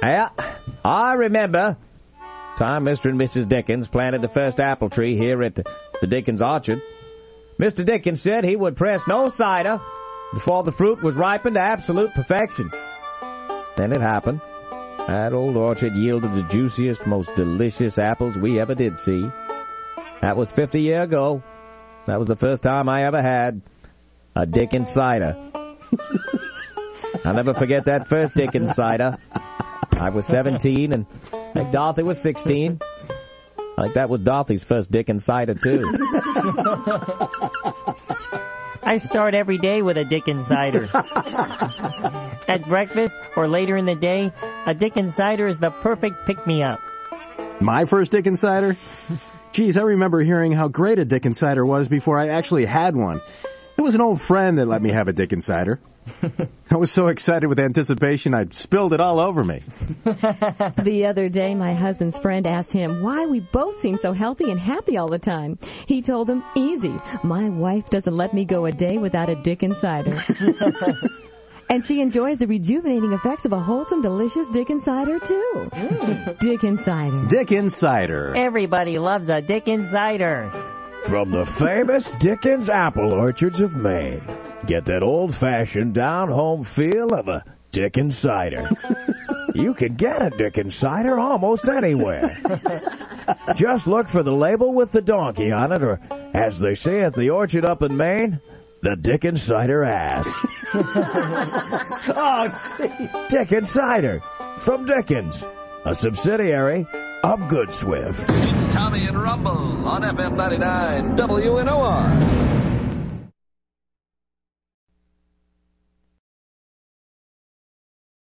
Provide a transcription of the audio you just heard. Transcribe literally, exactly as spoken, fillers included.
Yeah, I remember time Mister and Missus Dickens planted the first apple tree here at the, the Dickens orchard. Mister Dickens said he would press no cider before the fruit was ripened to absolute perfection. Then it happened. That old orchard yielded the juiciest, most delicious apples we ever did see. That was fifty years ago. That was the first time I ever had a Dickens cider. I'll never forget that first Dickens cider. I was seventeen, and I think Dorothy was sixteen. I think that was Dorothy's first Dickens cider, too. I start every day with a Dickens cider. At breakfast or later in the day, a Dickens cider is the perfect pick-me-up. My first Dickens cider? Geez, I remember hearing how great a Dickens cider was before I actually had one. It was an old friend that let me have a Dickens cider. I was so excited with anticipation, I spilled it all over me. The other day, my husband's friend asked him why we both seem so healthy and happy all the time. He told him, easy, my wife doesn't let me go a day without a Dickens cider. And she enjoys the rejuvenating effects of a wholesome, delicious Dickens cider, too. Mm. Dickens cider. Dickens cider. Everybody loves a Dickens cider. From the famous Dickens apple orchards of Maine, get that old-fashioned, down-home feel of a Dickens cider. You can get a Dickens cider almost anywhere. Just look for the label with the donkey on it, or, as they say at the orchard up in Maine, the Dickens cider ass. Oh, jeez. Dickens cider from Dickens, a subsidiary of Good Swift. It's Tommy and Rumble on F M ninety-nine W N O R.